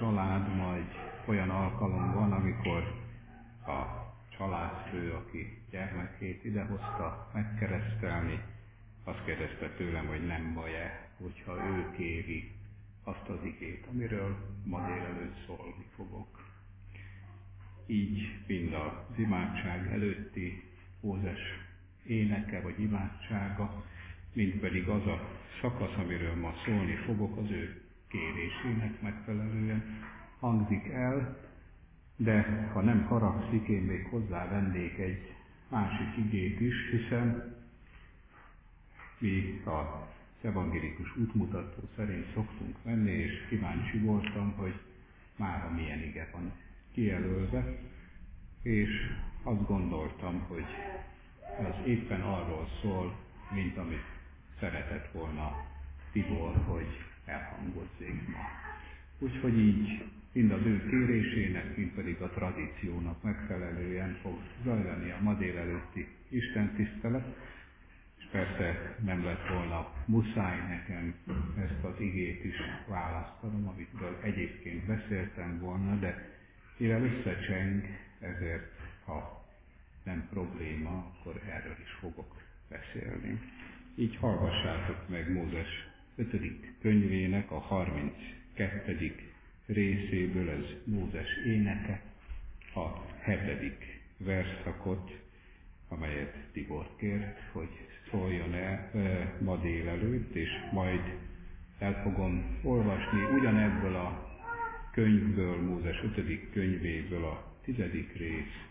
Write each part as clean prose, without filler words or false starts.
család, majd olyan alkalom van, amikor a családfő, aki gyermekét idehozta megkeresztelni, azt kérdezte tőlem, hogy nem baj-e, hogyha ő kéri azt az igét, amiről ma délelőtt szólni fogok. Így mind az imádság előtti Mózes éneke vagy imádsága, mind pedig az a szakasz, amiről ma szólni fogok, az ő kérésének megfelelően hangzik el, de ha nem haragszik, én még hozzávennék egy másik igét is, hiszen mi az evangélikus útmutató szerint szoktunk menni, és kíváncsi voltam, hogy mára milyen ige van kijelölve, és azt gondoltam, hogy az éppen arról szól, mint amit szeretett volna Tibor, hogy elhangozzék ma. Úgyhogy így mind az ő kérésének, mind pedig a tradíciónak megfelelően fog zajlani a ma délelőtti istentisztelet, és persze nem lett volna muszáj nekem ezt az igét is választanom, amitől egyébként beszéltem volna, de mivel összecseng, ezért, ha nem probléma, akkor erről is fogok beszélni. Így hallgassátok meg Mózes 5. könyvének a 32. részéből, ez Mózes éneke, a 7. versszakot, amelyet Tibor kért, hogy szóljon el ma délelőtt, és majd el fogom olvasni ugyanebből a könyvből, Mózes 5. könyvéből a 10. rész,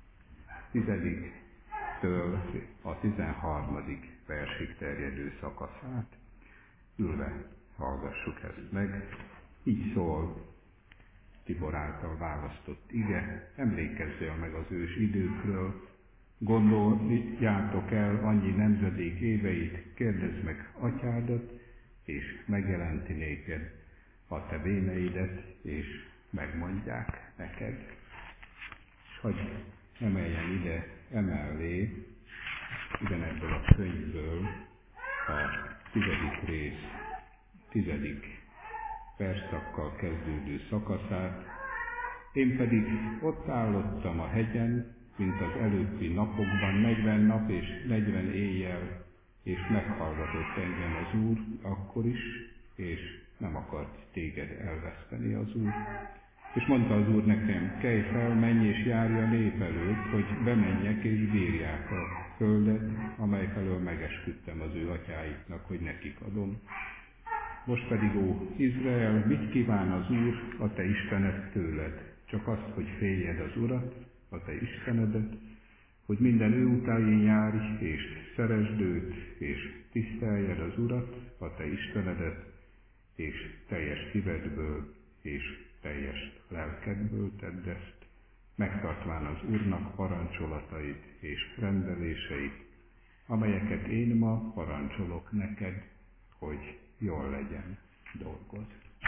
10-től a 13. versig terjedő szakaszát. Ülve hallgassuk ezt meg. Így szól Tibor által választott ige: emlékezzél meg az ős időkről, gondoljátok el annyi nemzedék éveit, kérdezd meg atyádat, és megjelenti néked a te véneidet, és megmondják neked. És hogy emeljen ide emellé, ugyanebből a könyvből a 10. rész 10. versszakkal kezdődő szakaszát. Én pedig ott állottam a hegyen, mint az előbbi napokban, 40 nap és 40 éjjel, és meghallgatott engem az Úr akkor is, és nem akart téged elveszteni az Úr. És mondta az Úr nekem: kelj fel, menj és járj a nép előtt, hogy bemenjek és bírják a földet, amely felől megesküdtem az ő atyáiknak, hogy nekik adom. Most pedig, ó Izrael, mit kíván az Úr, a te Istened tőled? Csak azt, hogy féljed az Urat, a te Istenedet, hogy minden ő után járj, és szeresd őt, és tiszteljed az Urat, a te Istenedet, és teljes szívedből, és teljes lelkedből tedd ezt, megtartván az Úrnak parancsolatait és rendeléseit, amelyeket én ma parancsolok neked, hogy jól legyen dolgod.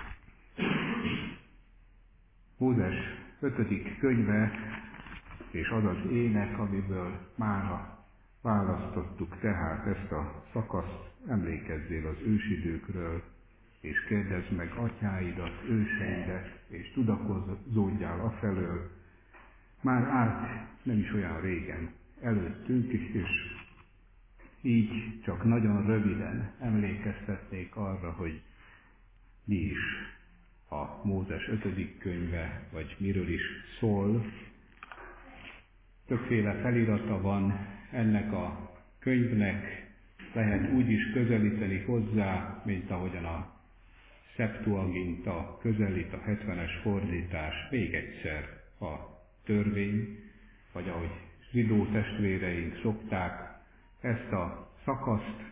Mózes 5. könyve, és az az ének, amiből mára választottuk tehát ezt a szakaszt: emlékezzél az ősidőkről, és kérdezd meg atyáidat, őseidet, és tudakozódjál afelől. Már állt nem is olyan régen előttünk is, és így csak nagyon röviden emlékeztetnék arra, hogy mi is a Mózes 5. könyve, vagy miről is szól. Többféle felirata van ennek a könyvnek, lehet úgy is közelíteni hozzá, mint ahogyan a Septuaginta közelít, a 70-es fordítás, még egyszer a törvény, vagy ahogy zsidó testvéreink szokták ezt a szakaszt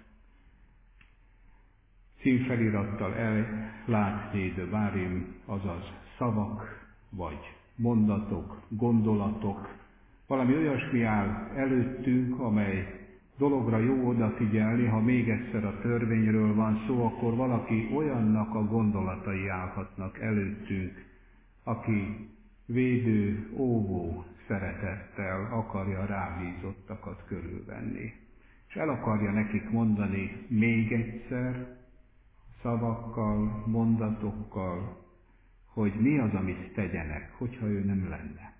címfelirattal ellátni, de várim, azaz szavak, vagy mondatok, gondolatok, valami olyasmi áll előttünk, amely dologra jó odafigyelni. Ha még egyszer a törvényről van szó, akkor valaki olyannak a gondolatai állhatnak előttünk, aki védő, óvó szeretettel akarja rábízottakat körülvenni. És el akarja nekik mondani még egyszer, szavakkal, mondatokkal, hogy mi az, amit tegyenek, hogyha ő nem lenne.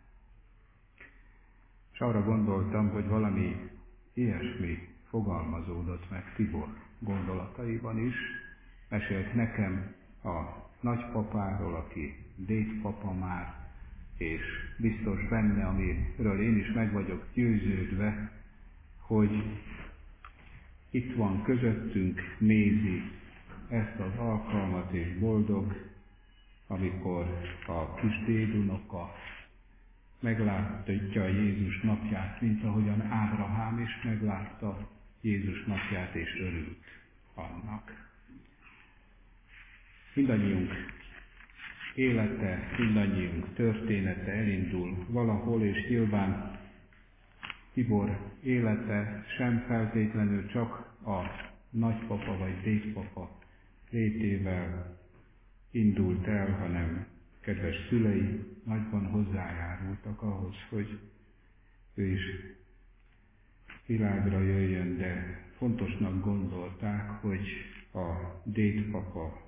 És arra gondoltam, hogy valami ilyesmi fogalmazódott meg Tibor gondolataiban is. Mesélt nekem a nagypapáról, aki dédpapa már, és biztos benne, amiről én is meg vagyok győződve, hogy itt van közöttünk, nézi ezt az alkalmat, és boldog, amikor a kis dédunoka meglátja Jézus napját, mint ahogyan Ábrahám is meglátta Jézus napját, és örült annak. Mindannyiunk élete, mindannyiunk története elindul valahol, és nyilván Tibor élete sem feltétlenül csak a nagypapa vagy dédpapa létével indult el, hanem kedves szülei nagyban hozzájárultak ahhoz, hogy ő is világra jöjjön, de fontosnak gondolták, hogy a dédpapa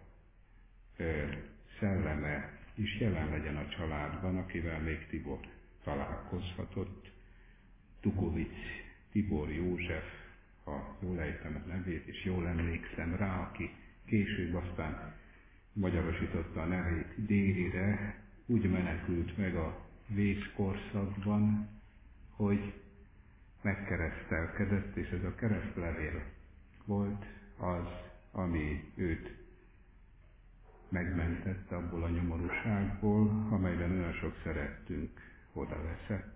szelleme is jelen legyen a családban, akivel még Tibor találkozhatott. Tukovics Tibor József, ha jól ejtem a nevét, és jól emlékszem rá, aki később aztán magyarosította a nevét Dérire, úgy menekült meg a vészkorszakban, hogy megkeresztelkedett, és ez a keresztlevél volt az, ami őt megmentette abból a nyomorúságból, amelyben olyan sok szerettünk odaveszett.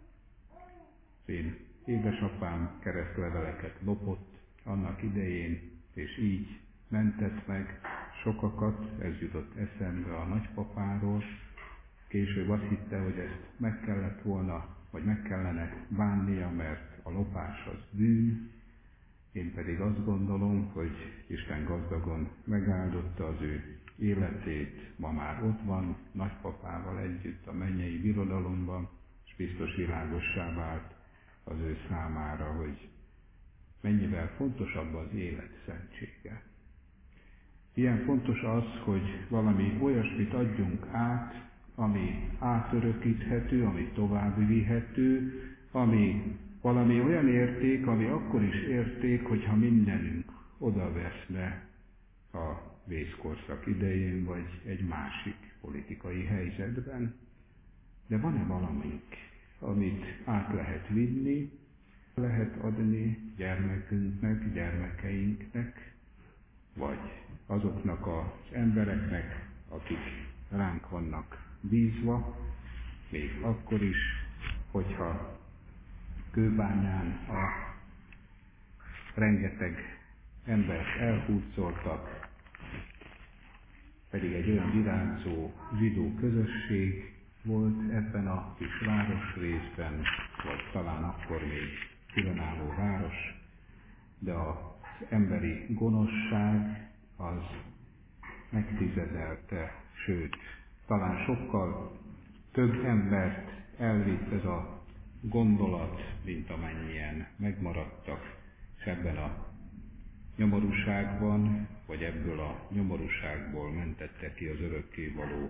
Én édesapám keresztleveleket lopott annak idején, és így mentett meg sokakat, ez jutott eszembe a nagypapáról. Később azt hitte, hogy ezt meg kellett volna, vagy meg kellene bánnia, mert a lopás az bűn. Én pedig azt gondolom, hogy Isten gazdagon megáldotta az ő életét, ma már ott van nagypapával együtt a mennyei birodalomban, és biztos világossá vált az ő számára, hogy mennyivel fontosabb az élet szentsége. Ilyen fontos az, hogy valami olyasmit adjunk át, ami átörökíthető, ami tovább vihető, ami valami olyan érték, ami akkor is érték, hogyha mindenünk odaveszne a vészkorszak idején, vagy egy másik politikai helyzetben. De van-e valamink, amit át lehet vinni, lehet adni gyermekünknek, gyermekeinknek, vagy azoknak az embereknek, akik ránk vannak bízva, még akkor is, hogyha Kőbányán a rengeteg embert elhurcoltak, pedig egy olyan virágzó zsidó közösség volt ebben a kis városrészben, vagy talán akkor még különálló város, de az emberi gonoszság az megtizedelte, sőt, talán sokkal több embert elvitt ez a gondolat, mint amennyien megmaradtak, és ebben a nyomorúságban, vagy ebből a nyomorúságból mentette ki az örökkévaló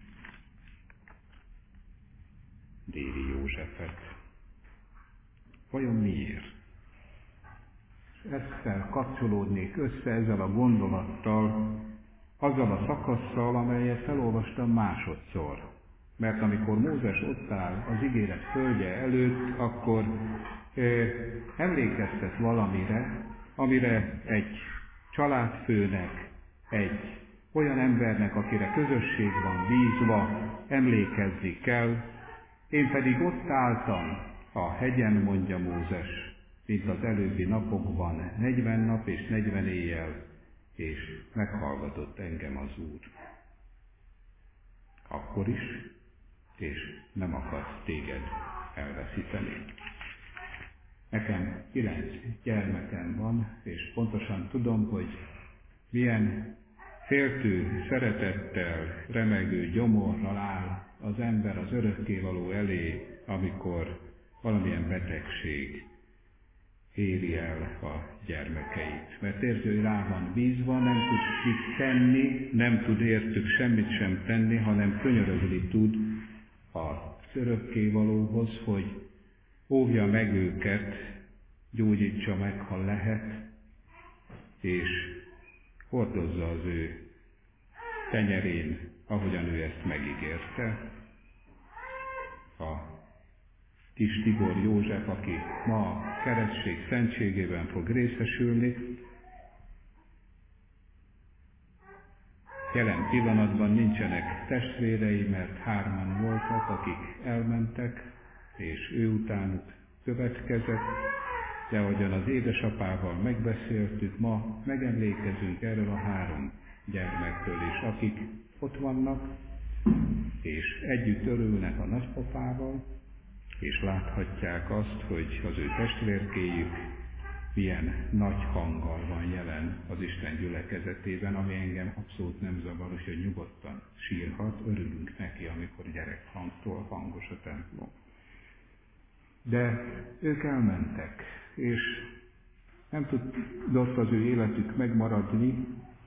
Déri Józsefet. Vajon miért? Ezzel kapcsolódnék össze ezzel a gondolattal, azzal a szakasszal, amelyet felolvastam másodszor. Mert amikor Mózes ott áll az ígéret földje előtt, akkor emlékeztet valamire, amire egy családfőnek, egy olyan embernek, akire közösség van bízva, emlékezni kell. Én pedig ott álltam a hegyen, mondja Mózes, mint az előbbi napokban, 40 nap és 40 éjjel, és meghallgatott engem az Úr. Akkor is, és nem akart téged elveszíteni. Nekem 9 gyermekem van, és pontosan tudom, hogy milyen féltő szeretettel, remegő gyomorral áll az ember az örökkévaló elé, amikor valamilyen betegség éri el a gyermekeit. Mert érzi, hogy rá van bízva, nem tud mit tenni, nem tud értük semmit sem tenni, hanem könyörögni tud az örökkévalóhoz, hogy óvja meg őket, gyógyítsa meg, ha lehet, és hordozza az ő tenyerén, ahogyan ő ezt megígérte. A kis Tibor József, aki ma a keresztség szentségében fog részesülni, jelen pillanatban nincsenek testvérei, mert 3 voltak, akik elmentek, és ő utánuk következett, de ahogyan az édesapával megbeszéltük, ma megemlékezünk erről a 3 gyermektől is, akik ott vannak, és együtt örülnek a nagypapával, és láthatják azt, hogy az ő testvérkéjük milyen nagy hanggal van jelen az Isten gyülekezetében, ami engem abszolút nem zavar, hogy nyugodtan sírhat, örülünk neki, amikor gyerekhangtól hangos a templom. De ők elmentek, és nem tudott az ő életük megmaradni,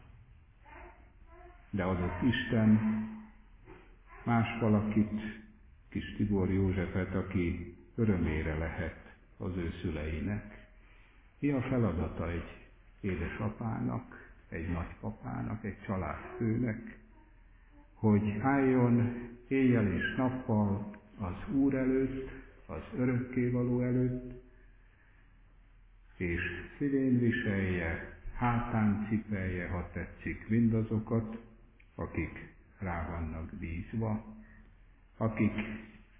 de adott Isten más valakit, kis Tibor Józsefet, aki örömére lehet az ő szüleinek. Mi a feladata egy édesapának, egy nagypapának, egy családfőnek, hogy álljon éjjel és nappal az Úr előtt, az örökkévaló előtt, és szívén viselje, hátán cipelje, ha tetszik, mindazokat, akik rá vannak bízva, akikért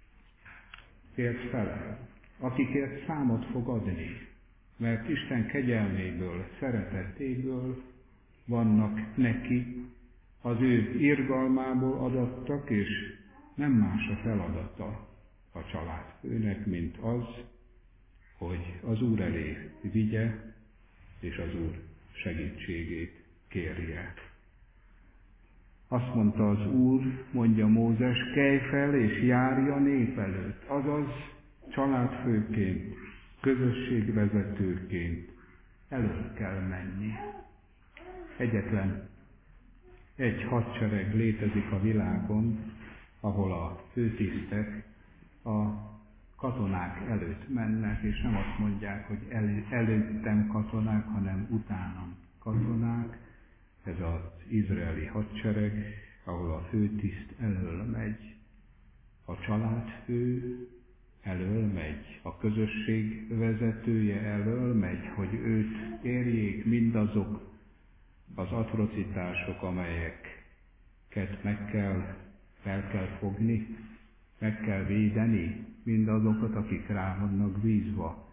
felel, akikért számot fog adni, mert Isten kegyelméből, szeretetéből vannak neki, az ő irgalmából adattak, és nem más a feladata a családfőnek, mint az, hogy az Úr elé vigye, és az Úr segítségét kérje. Azt mondta az Úr, mondja Mózes, kelj fel és járj a nép előtt, azaz családfőként, közösségvezetőként elő kell menni. Egyetlen egy hadsereg létezik a világon, ahol a főtisztek a katonák előtt mennek, és nem azt mondják, hogy előttem katonák, hanem utánam katonák. Ez az izraeli hadsereg, ahol a főtiszt elől megy, a családfő elől megy, a közösség vezetője elől megy, hogy őt érjék mindazok az atrocitások, amelyeket fel kell fogni, meg kell védeni mindazokat, akik rá vannak bízva.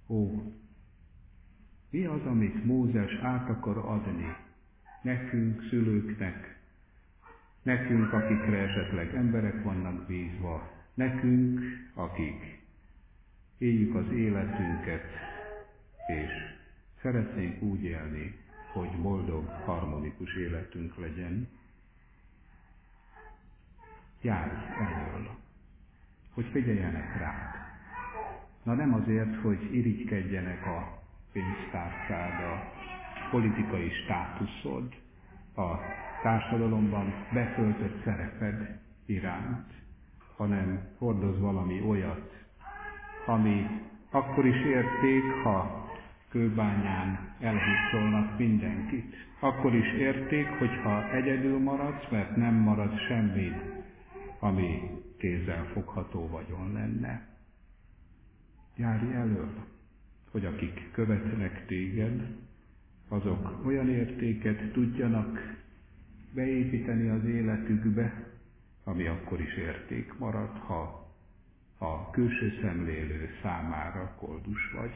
Mi az, amit Mózes át akar adni nekünk, szülőknek, nekünk, akikre esetleg emberek vannak bízva, nekünk, akik éljük az életünket, és szeretnénk úgy élni, hogy boldog, harmonikus életünk legyen. Járj elől, hogy figyeljenek rád. Na nem azért, hogy irigykedjenek a pénztárcád, a politikai státuszod, a társadalomban betöltött szereped iránt, hanem hordoz valami olyat, ami akkor is érték, ha Kőbányán elhurcolnak mindenkit. Akkor is érték, hogyha egyedül maradsz, mert nem marad semmit, ami kézzel fogható vagyon lenne. Járj elől, hogy akik követnek téged, azok olyan értéket tudjanak beépíteni az életükbe, ami akkor is érték marad, ha a külső szemlélő számára koldus vagy.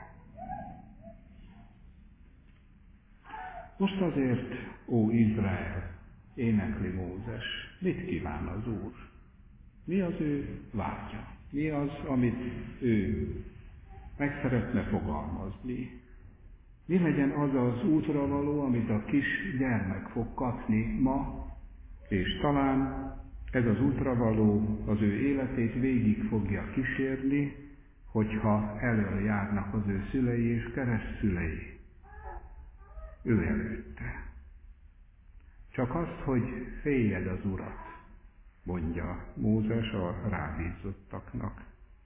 Most azért, ó Izrael, énekli Mózes, mit kíván az Úr? Mi az ő vágya? Mi az, amit ő meg szeretne fogalmazni? Mi legyen az az útravaló, amit a kis gyermek fog kapni ma, és talán ez az útravaló az ő életét végig fogja kísérni, hogyha elől járnak az ő szülei és keresztszülei ő előtte. Csak azt, hogy féljed az Urat, mondja Mózes a rábízottaknak.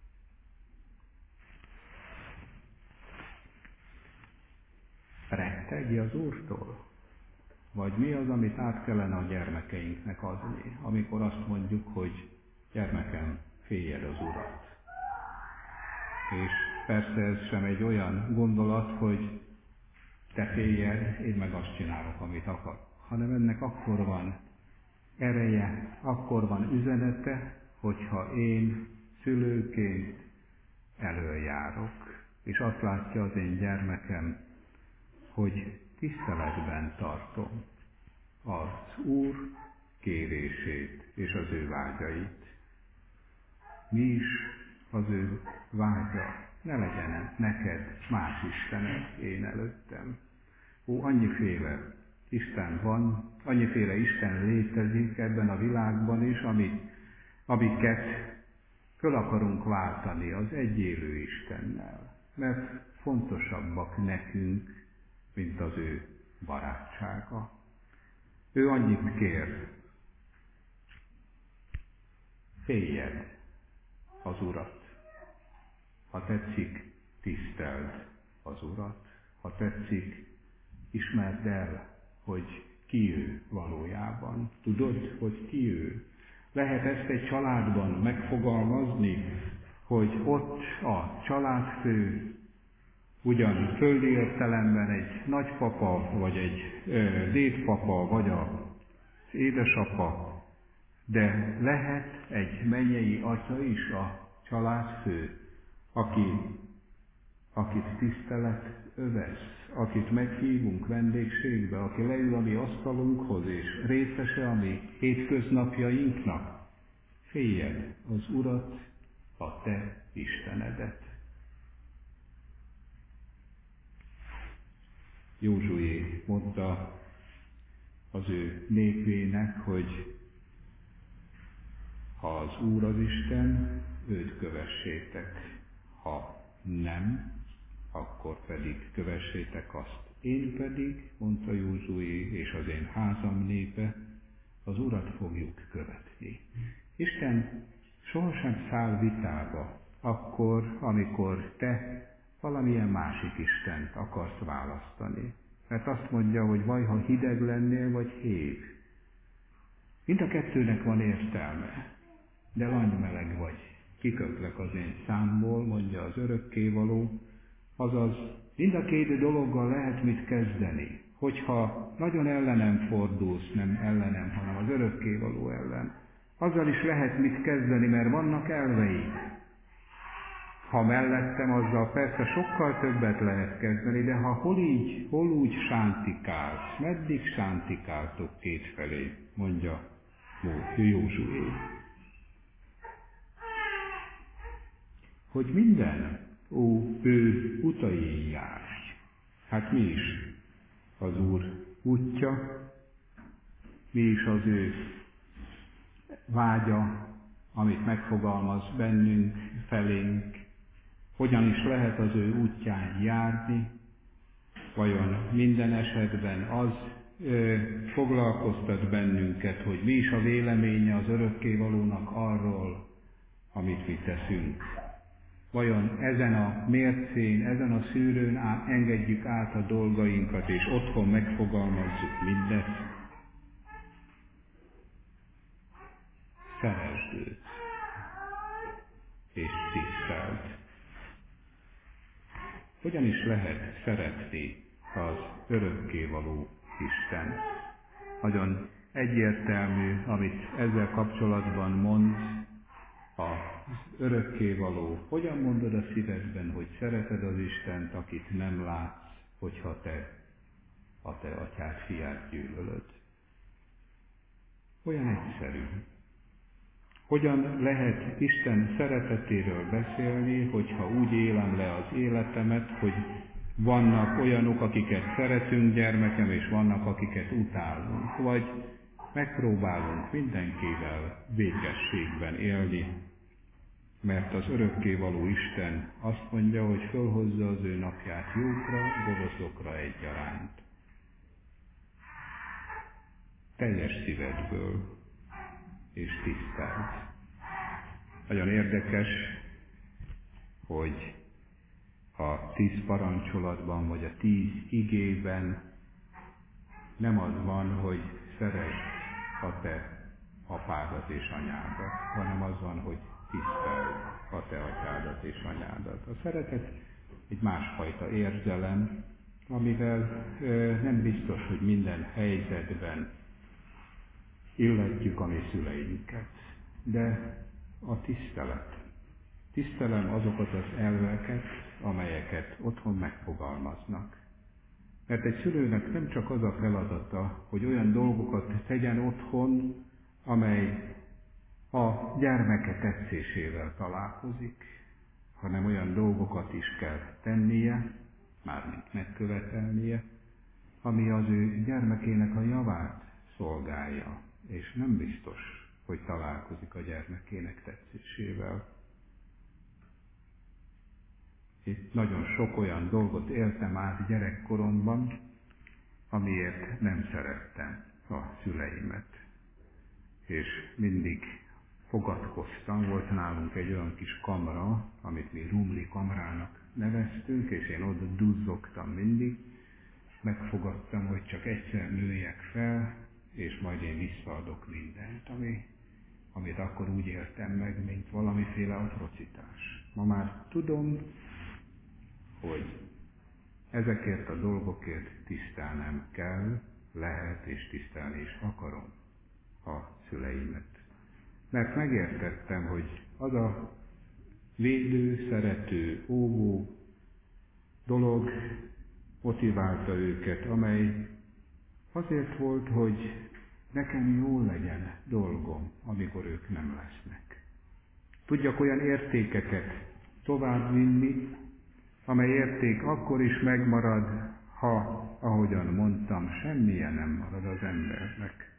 Rettegj az Úrtól? Vagy mi az, amit át kellene a gyermekeinknek adni, amikor azt mondjuk, hogy gyermekem, féljed az Urat? És persze ez sem egy olyan gondolat, hogy te féljed, én meg azt csinálok, amit akar, hanem ennek akkor van ereje, akkor van üzenete, hogyha én szülőként előjárok, és azt látja az én gyermekem, hogy tiszteletben tartom az Úr kérését és az ő vágyait. Mi is az ő vágya? Ne legyen neked más istened én előttem. Ó, annyiféle Isten van, annyiféle Isten létezik ebben a világban is, amiket föl akarunk váltani az egyélő Istennel, mert fontosabbak nekünk, mint az ő barátsága. Ő annyit kér, féljed az Urat. Ha tetszik, tiszteld az Urat. Ha tetszik, ismerd el, hogy ki ő valójában. Tudod, hogy ki ő? Lehet ezt egy családban megfogalmazni, hogy ott a családfő ugyan földi értelemben egy nagypapa, vagy egy dédpapa, vagy az édesapa, de lehet egy mennyei atya is a családfő, akit tisztelet övesz, akit meghívunk vendégségbe, aki leül a mi asztalunkhoz, és részese a mi hétköznapjainknak. Féljed az Urat, a te Istenedet. Józsué mondta az ő népének, hogy ha az Úr az Isten, őt kövessétek, ha nem, akkor pedig kövessétek azt. Én pedig, mondta Józsué, és az én házam népe, az Urat fogjuk követni. Isten sohasem száll vitába, akkor, amikor te valamilyen másik Istent akarsz választani. Mert azt mondja, hogy vaj, ha hideg lennél, vagy híg. Mind a kettőnek van értelme, de langymeleg vagy. Kikötlek az én számból, mondja az örökkévaló, azaz mind a két dologgal lehet mit kezdeni. Hogyha nagyon ellenem fordulsz, nem ellenem, hanem az örökkévaló ellen, azzal is lehet mit kezdeni, mert vannak elveik. Ha mellettem, azzal persze sokkal többet lehet kezdeni, de ha hol úgy sántikálsz, meddig sántikáltok kétfelé, mondja Józsué. Hogy minden, ő utain járj. Hát mi is az Úr útja, mi is az ő vágya, amit megfogalmaz bennünk, felénk, hogyan is lehet az ő útján járni, vajon minden esetben az foglalkoztat bennünket, hogy mi is a véleménye az örökkévalónak arról, amit mi teszünk. Vajon ezen a mércén, ezen a szűrőn engedjük át a dolgainkat, és otthon megfogalmazzuk mindezt? Szeresd őt, és tiszteld. Hogyan is lehet szeretni az örökkévaló Isten? Nagyon egyértelmű, amit ezzel kapcsolatban mond az örökkévaló. Hogyan mondod a szívedben, hogy szereted az Istent, akit nem látsz, hogyha te a te atyád, fiát gyűlölöd? Olyan egyszerű. Hogyan lehet Isten szeretetéről beszélni, hogyha úgy élem le az életemet, hogy vannak olyanok, akiket szeretünk, gyermekem, és vannak, akiket utálunk, vagy megpróbálunk mindenkivel békességben élni. Mert az örökkévaló Isten azt mondja, hogy fölhozza az ő napját jókra, gonoszokra egyaránt. Teljes szívedből és tiszteld. Nagyon érdekes, hogy a 10 parancsolatban, vagy a 10 igében nem az van, hogy szeresd a te apádat és anyádat, hanem az van, hogy tiszteld a te atyádat és anyádat. A szeretet egy másfajta érzelem, amivel nem biztos, hogy minden helyzetben illetjük a mi szüleinket, de a tisztelet. Tisztelem azokat az elveket, amelyeket otthon megfogalmaznak. Mert egy szülőnek nem csak az a feladata, hogy olyan dolgokat tegyen otthon, amely a gyermeke tetszésével találkozik, hanem olyan dolgokat is kell tennie, mármint megkövetelnie, ami az ő gyermekének a javát szolgálja, és nem biztos, hogy találkozik a gyermekének tetszésével. Itt nagyon sok olyan dolgot éltem át gyerekkoromban, amiért nem szerettem a szüleimet. És mindig fogadkoztam, volt nálunk egy olyan kis kamra, amit mi rumli kamrának neveztünk, és én oda duzzogtam mindig, megfogadtam, hogy csak egyszer nőjek fel, és majd én visszaadok mindent, amit akkor úgy éltem meg, mint valamiféle atrocitás. Ma már tudom, hogy ezekért a dolgokért tisztelnem kell, lehet és tisztelni is akarom a szüleimet. Mert megértettem, hogy az a védő, szerető, óvó dolog motiválta őket, amely azért volt, hogy nekem jól legyen dolgom, amikor ők nem lesznek. Tudjak olyan értékeket továbbvinni, amely érték akkor is megmarad, ha, ahogyan mondtam, semmilyen nem marad az embernek.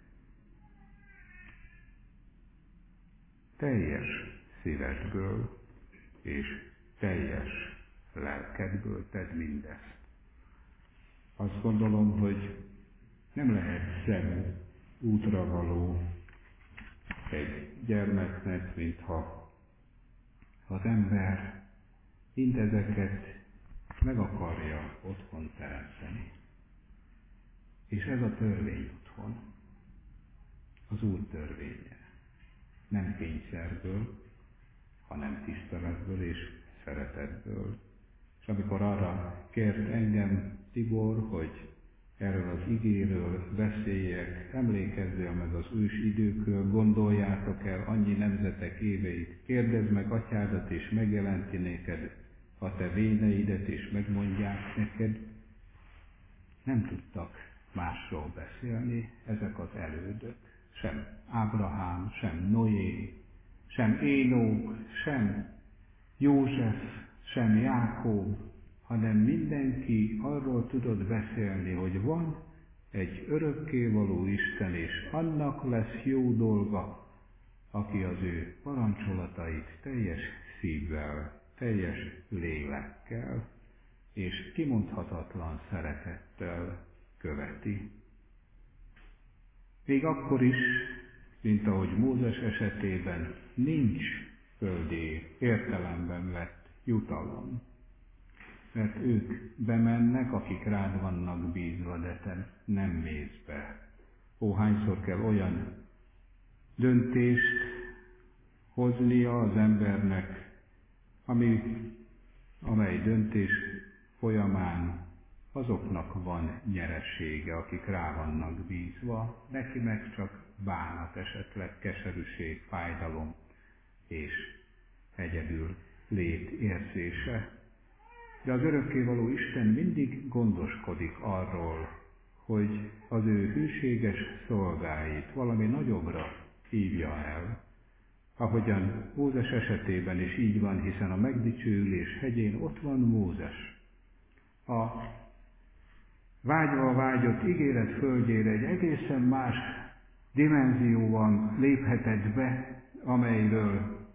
Teljes szívedből és teljes lelkedből tedd mindezt. Azt gondolom, hogy nem lehet szebb útra való egy gyermeknek, mintha az ember mindezeket meg akarja otthon teremteni. És ez a törvény otthon, az Úr törvénye. Nem kényszerből, hanem tiszteletből és szeretetből. És amikor arra kért engem Tibor, hogy erről az igéről beszéljek, emlékezzél meg az ős időkről, gondoljátok el annyi nemzetek éveit, kérdezd meg atyádat, és megjelenti neked a te véneidet, és megmondják neked. Nem tudtak másról beszélni ezek az elődök, sem Ábrahám, sem Noé, sem Énok, sem József, sem Jákob, hanem mindenki arról tudott beszélni, hogy van egy örökkévaló Isten, és annak lesz jó dolga, aki az ő parancsolatait teljes szívvel, teljes lélekkel és kimondhatatlan szeretettel követi. Még akkor is, mint ahogy Mózes esetében nincs földi értelemben vett jutalom. Mert ők bemennek, akik rád vannak bízva, de te nem mész be. Ó, hányszor kell olyan döntést hoznia az embernek, amely döntés folyamán azoknak van nyeresége, akik rá vannak bízva, neki meg csak bánat, esetleg keserűség, fájdalom és egyedül lét érzése. De az örökkévaló Isten mindig gondoskodik arról, hogy az ő hűséges szolgáit valami nagyobbra hívja el. Ahogyan Mózes esetében is így van, hiszen a megdicsőülés hegyén ott van Mózes. A vágyva vágyott ígéret földjére egy egészen más dimenzióban léphetett be, amelyről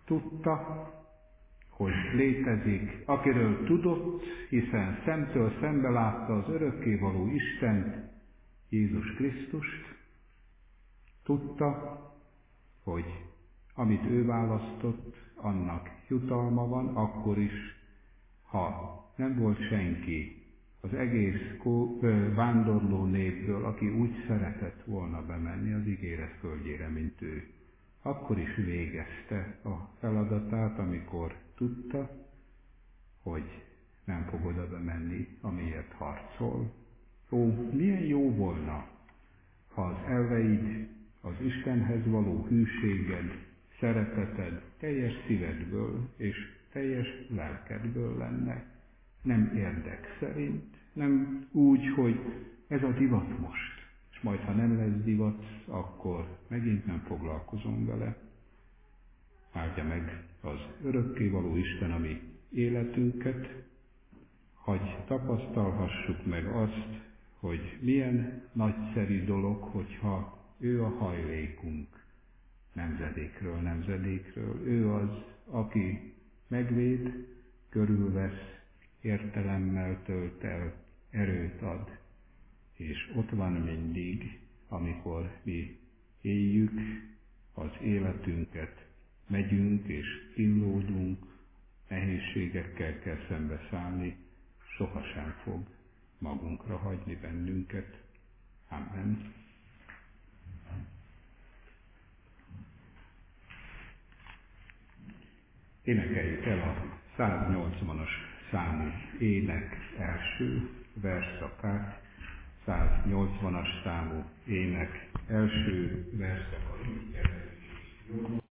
tudta, hogy létezik, akiről tudott, hiszen szemtől szembe látta az örökkévaló Istent, Jézus Krisztust, tudta, hogy amit ő választott, annak jutalma van, akkor is, ha nem volt senki az egész vándorló népből, aki úgy szeretett volna bemenni az ígéret földjére, mint ő. Akkor is végezte a feladatát, amikor tudta, hogy nem fog oda bemenni, amiért harcol. Ó, milyen jó volna, ha az elveid, az Istenhez való hűséged, szereteted teljes szívedből és teljes lelkedből lenne. Nem érdek szerint, nem úgy, hogy ez a divat most, és majd ha nem lesz divat, akkor megint nem foglalkozom vele. Áldja meg az örökkévaló Isten a mi életünket, hogy tapasztalhassuk meg azt, hogy milyen nagyszerű dolog, hogyha ő a hajlékunk nemzedékről nemzedékről. Ő az, aki megvéd, körülvesz, értelemmel tölt el, erőt ad, és ott van mindig, amikor mi éljük az életünket, megyünk és kínlódunk, nehézségekkel kell szembeszállni, sohasem fog magunkra hagyni bennünket. Amen. Énekeljük el a 180-as számú ének első versszakát, 180-as számú ének első versszaka.